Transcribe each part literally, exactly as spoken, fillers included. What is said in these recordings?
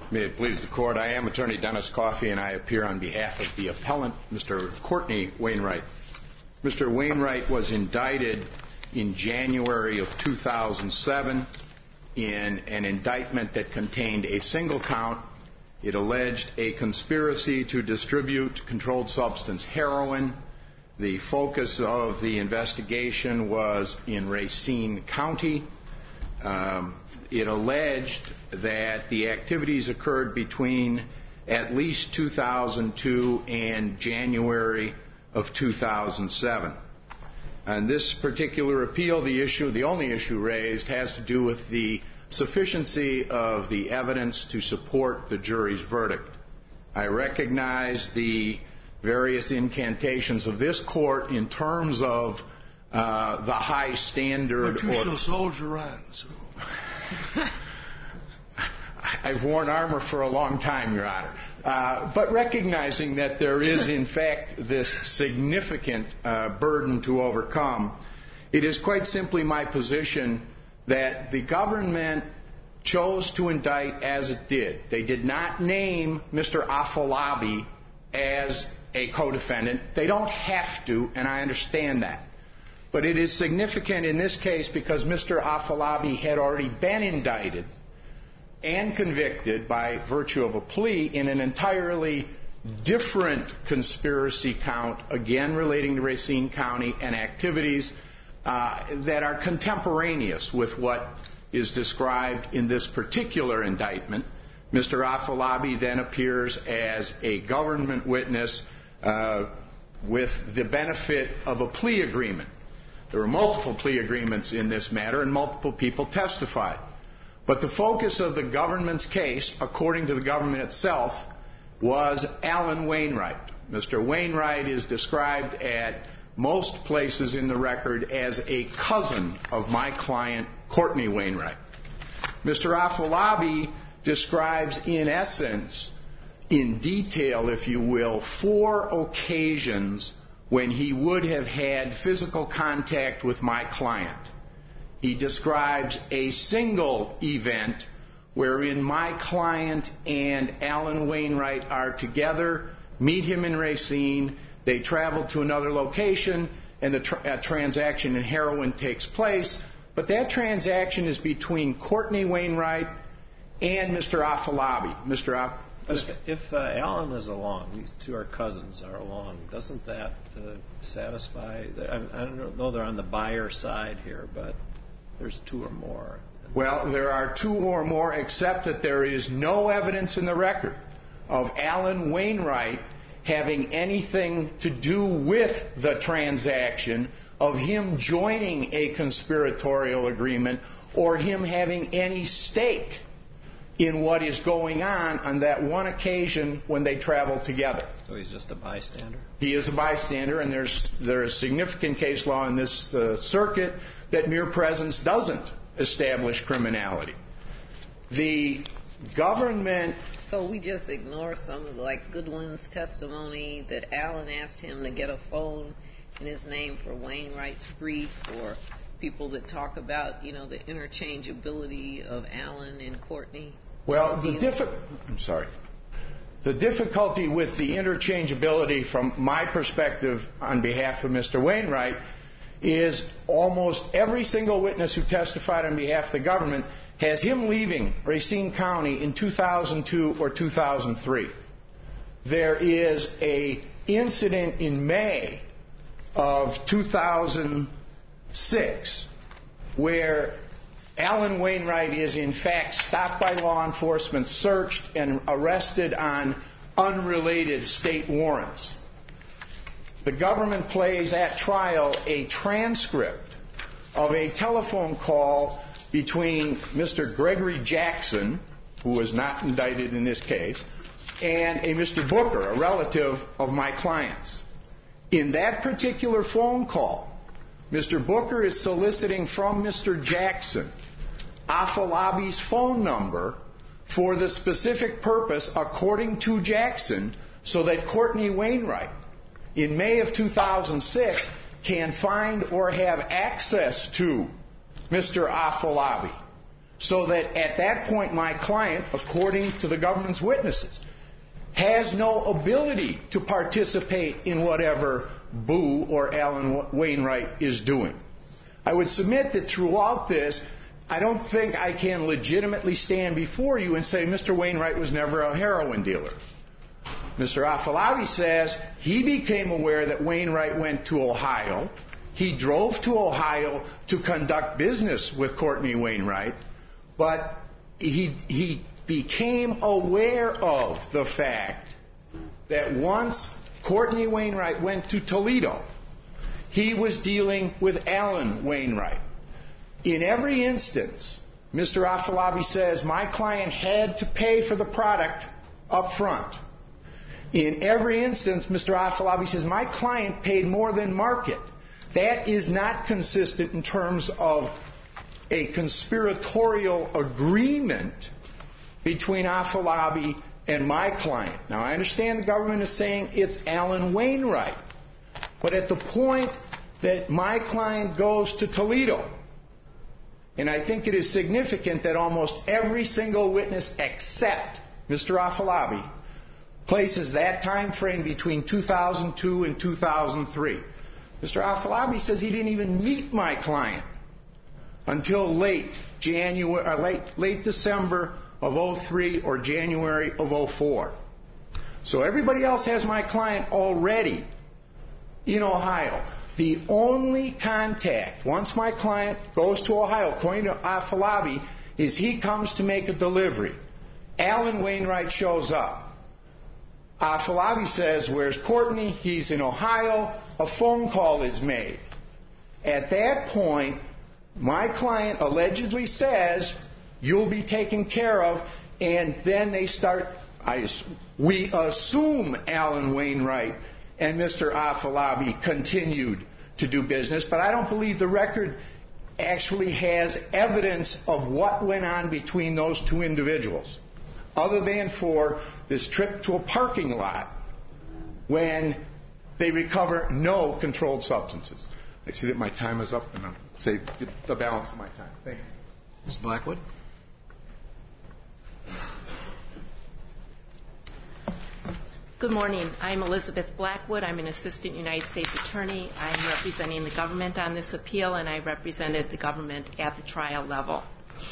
May it please the Court, I am Attorney Dennis Coffey, and I appear on behalf of the appellant, Mister Courtney Wainwright. Mister Wainwright was indicted in January of two thousand seven in an indictment that contained a single count. It alleged a conspiracy to distribute controlled substance heroin. The focus of the investigation was in Racine County. Um, it alleged that the activities occurred between at least two thousand two and January of two thousand seven. On this particular appeal, the issue, the only issue raised, has to do with the sufficiency of the evidence to support the jury's verdict. I recognize the various incantations of this court in terms of uh, the high standard. But you shall soldier on. So. I've worn armor for a long time, Your Honor. Uh, but recognizing that there is, in fact, this significant uh, burden to overcome, it is quite simply my position that the government chose to indict as it did. They did not name Mister Afolabi as a co-defendant. They don't have to, and I understand that. But it is significant in this case because Mister Afolabi had already been indicted and convicted by virtue of a plea in an entirely different conspiracy count, again relating to Racine County and activities uh, that are contemporaneous with what is described in this particular indictment. Mister Afolabi then appears as a government witness uh, with the benefit of a plea agreement. There were multiple plea agreements in this matter, and multiple people testified. But the focus of the government's case, according to the government itself, was Alan Wainwright. Mister Wainwright is described at most places in the record as a cousin of my client, Courtney Wainwright. Mister Afolabi describes, in essence, in detail, if you will, four occasions when he would have had physical contact with my client. He describes a single event wherein my client and Alan Wainwright are together, meet him in Racine, they travel to another location, and the tra- a transaction in heroin takes place. But that transaction is between Courtney Wainwright and Mister Afolabi. Mister Af- But if uh, Alan is along, these two are cousins are along, doesn't that uh, satisfy? I, I don't know they're on the buyer side here, but there's two or more. Well, there are two or more, except that there is no evidence in the record of Alan Wainwright having anything to do with the transaction, of him joining a conspiratorial agreement, or him having any stake in what is going on on that one occasion when they travel together. So he's just a bystander? He is a bystander, and there's there is significant case law in this uh, circuit that mere presence doesn't establish criminality. The government... So we just ignore some of, like, Goodwin's testimony that Alan asked him to get a phone in his name for Wainwright's brief, or people that talk about, you know, the interchangeability of Alan and Courtney? Well, the diffi- I'm sorry. The difficulty with the interchangeability from my perspective on behalf of Mister Wainwright is almost every single witness who testified on behalf of the government has him leaving Racine County in two thousand two or two thousand three. There is a incident in May of two thousand six where Alan Wainwright is in fact stopped by law enforcement, searched, and arrested on unrelated state warrants. The government plays at trial a transcript of a telephone call between Mister Gregory Jackson, who was not indicted in this case, and a Mister Booker, a relative of my client's. In that particular phone call, Mister Booker is soliciting from Mister Jackson Afolabi's phone number for the specific purpose, according to Jackson, so that Courtney Wainwright, in May of two thousand six, can find or have access to Mister Afolabi. So that at that point, my client, according to the government's witnesses, has no ability to participate in whatever Boo or Alan Wainwright is doing. I would submit that throughout this, I don't think I can legitimately stand before you and say Mister Wainwright was never a heroin dealer. Mister Afalabi says he became aware that Wainwright went to Ohio. He drove to Ohio to conduct business with Courtney Wainwright, but he, he became aware of the fact that once Courtney Wainwright went to Toledo, he was dealing with Alan Wainwright. In every instance, Mister Afalabi says my client had to pay for the product up front. In every instance, Mister Afalabi says my client paid more than market. That is not consistent in terms of a conspiratorial agreement between Afalabi and my client. Now, I understand the government is saying it's Alan Wainwright. But at the point that my client goes to Toledo, and I think it is significant that almost every single witness except Mister Afalabi places that time frame between two thousand two and two thousand three. Mister Afalabi says he didn't even meet my client until late January, or late, late December of oh three or January of oh four. So everybody else has my client already in Ohio. The only contact, once my client goes to Ohio, according to Afalabi, is he comes to make a delivery. Alan Wainwright shows up. Afalabi says, where's Courtney? He's in Ohio. A phone call is made. At that point, my client allegedly says, you'll be taken care of, and then they start, I, we assume Alan Wainwright and Mister Afalabi continued to do business, but I don't believe the record actually has evidence of what went on between those two individuals, other than for this trip to a parking lot when they recover no controlled substances. I see that my time is up, and I'll save the balance of my time. Thank you. Miz Blackwood? Good morning. I'm Elizabeth Blackwood. I'm an assistant United States attorney. I'm representing the government on this appeal, and I represented the government at the trial level.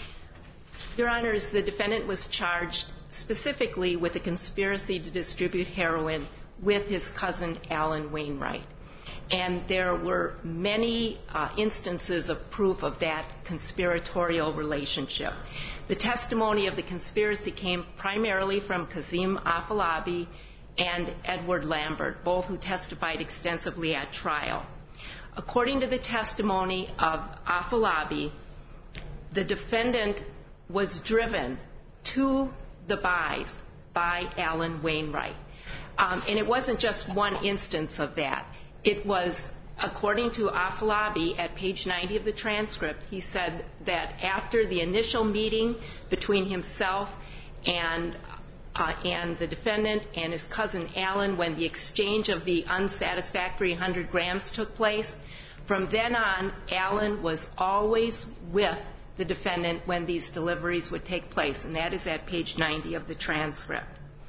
Your Honors, the defendant was charged specifically with a conspiracy to distribute heroin with his cousin Alan Wainwright. And there were many uh, instances of proof of that conspiratorial relationship. The testimony of the conspiracy came primarily from Kazim Afalabi and Edward Lambert, both who testified extensively at trial. According to the testimony of Afalabi, the defendant was driven to the buys by Alan Wainwright. Um, and it wasn't just one instance of that. It was, according to Afalabi, at page ninety of the transcript, he said that after the initial meeting between himself and uh, and the defendant and his cousin Alan, when the exchange of the unsatisfactory one hundred grams took place, from then on, Alan was always with the defendant when these deliveries would take place, and that is at page ninety of the transcript.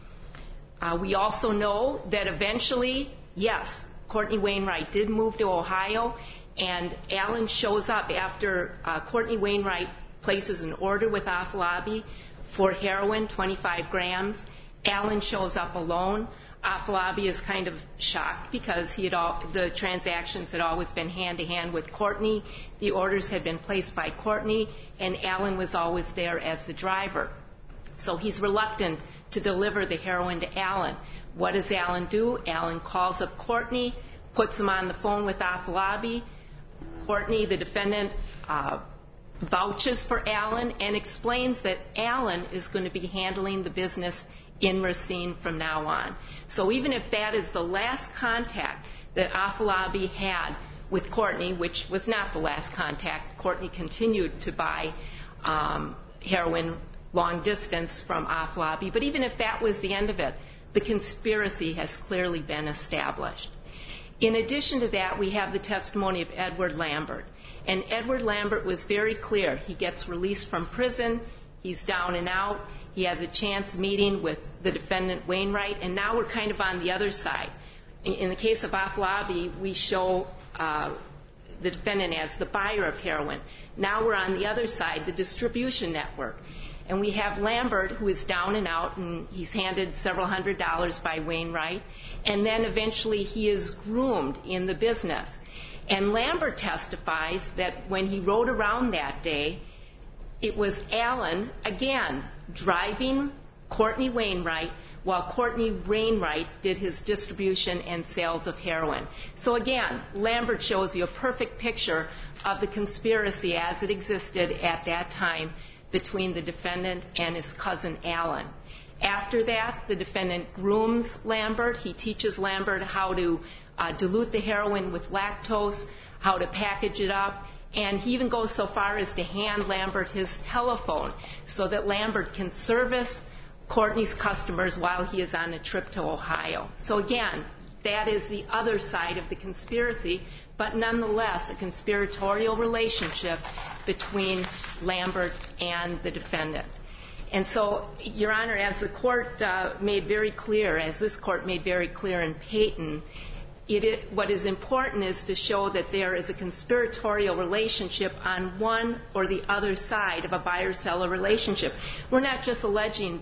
Uh, we also know that eventually, yes, Courtney Wainwright did move to Ohio, and Alan shows up after uh, Courtney Wainwright places an order with Afalabi for heroin, twenty-five grams. Alan shows up alone. Afalabi is kind of shocked because he had all, the transactions had always been hand-to-hand with Courtney. The orders had been placed by Courtney, and Alan was always there as the driver. So he's reluctant to deliver the heroin to Alan. What does Alan do? Alan calls up Courtney, puts him on the phone with Afalabi. Courtney, the defendant, uh, vouches for Alan and explains that Alan is going to be handling the business in Racine from now on. So even if that is the last contact that Afalabi had with Courtney, which was not the last contact, Courtney continued to buy um, heroin long distance from Afalabi, but even if that was the end of it, the conspiracy has clearly been established. In addition to that, we have the testimony of Edward Lambert. And Edward Lambert was very clear. He gets released from prison. He's down and out. He has a chance meeting with the defendant, Wainwright. And now we're kind of on the other side. In the case of Afolabi, we show uh, the defendant as the buyer of heroin. Now we're on the other side, the distribution network. And we have Lambert, who is down and out, and he's handed several hundred dollars by Wainwright. And then eventually he is groomed in the business. And Lambert testifies that when he rode around that day, it was Allen, again, driving Courtney Wainwright while Courtney Wainwright did his distribution and sales of heroin. So again, Lambert shows you a perfect picture of the conspiracy as it existed at that time between the defendant and his cousin Allen. After that, the defendant grooms Lambert. He teaches Lambert how to uh, dilute the heroin with lactose, how to package it up, and he even goes so far as to hand Lambert his telephone so that Lambert can service Courtney's customers while he is on a trip to Ohio. So again, that is the other side of the conspiracy, but nonetheless a conspiratorial relationship between Lambert and the defendant. And so, Your Honor, as the court uh, made very clear, as this court made very clear in Payton, it is, what is important is to show that there is a conspiratorial relationship on one or the other side of a buyer-seller relationship. We're not just alleging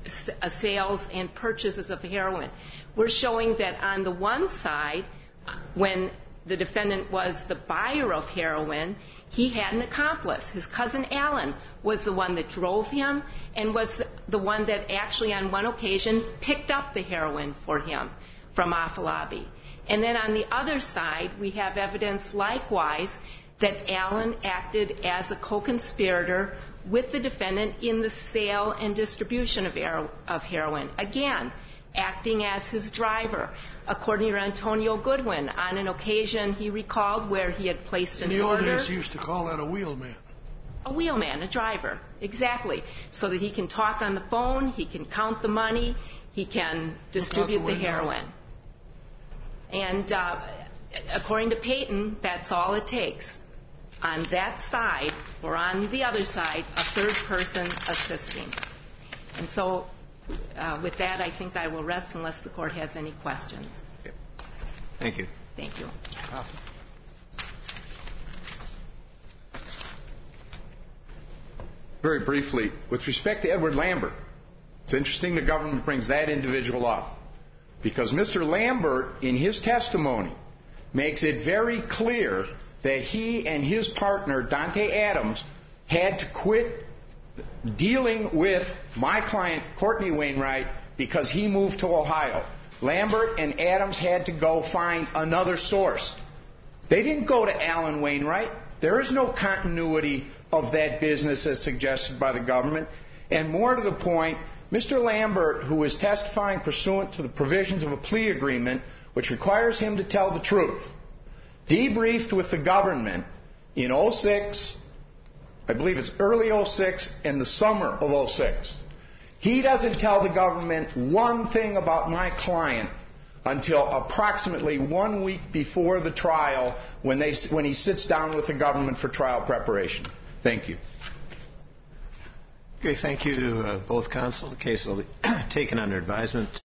sales and purchases of heroin. We're showing that on the one side, when the defendant was the buyer of heroin, he had an accomplice. His cousin Allen was the one that drove him and was the one that actually on one occasion picked up the heroin for him from Afolabi. And then on the other side, we have evidence likewise that Allen acted as a co-conspirator with the defendant in the sale and distribution of, hero- of heroin. Again, acting as his driver. According to Antonio Goodwin, on an occasion he recalled where he had placed an order. In the order. old days, he used to call that a wheelman. A wheelman, a driver, exactly. So that he can talk on the phone, he can count the money, he can distribute the, the heroin. And uh, according to Payton, that's all it takes. On that side, or on the other side, a third person assisting. And so, uh, with that, I think I will rest unless the court has any questions. Okay. Thank you. Thank you. Very briefly, with respect to Edward Lambert, it's interesting the government brings that individual up, because Mister Lambert, in his testimony, makes it very clear that he and his partner, Dante Adams, had to quit dealing with my client, Courtney Wainwright, because he moved to Ohio. Lambert and Adams had to go find another source. They didn't go to Allen Wainwright. There is no continuity of that business as suggested by the government. And more to the point, Mister Lambert, who is testifying pursuant to the provisions of a plea agreement, which requires him to tell the truth, debriefed with the government in oh six, I believe it's early oh six, and the summer of oh six. He doesn't tell the government one thing about my client until approximately one week before the trial, when, they, when he sits down with the government for trial preparation. Thank you. Okay, thank you to uh, both counsel. The case will be taken under advisement.